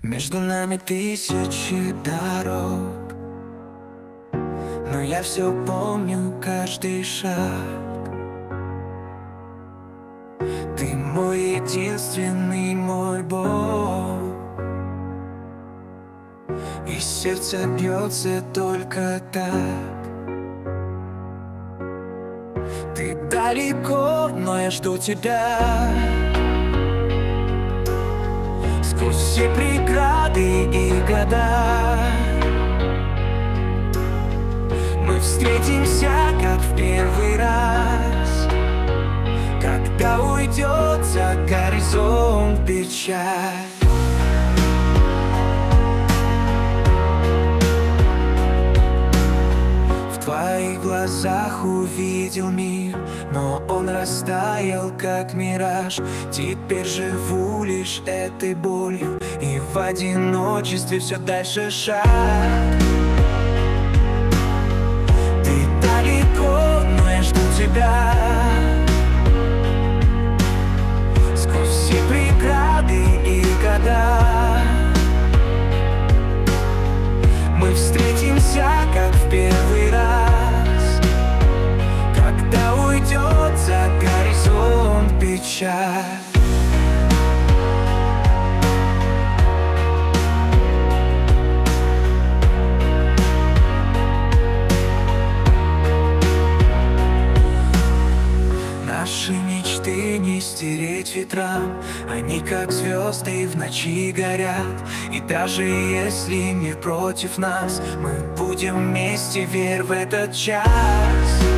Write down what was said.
Между нами тысячи дорог, но я все помню, каждый шаг. Ты мой единственный, мой Бог, и сердце бьется только так. Ты далеко, но я жду тебя. Сквозь все преграды и года мы встретимся, как в первый раз, когда уйдет за горизонт печаль. В твоих глазах увидел мир, но он растаял, как мираж. Теперь живу лишь этой болью, и в одиночестве все дальше шаг. Ты далеко, но я жду тебя. Сквозь все преграды и года мы встретимся, как в первый раз, когда уйдет за горизонт печаль. Наши мечты не стереть ветрам, они как звезды в ночи горят. И даже если мир против нас, мы будем вместе, верь в этот час.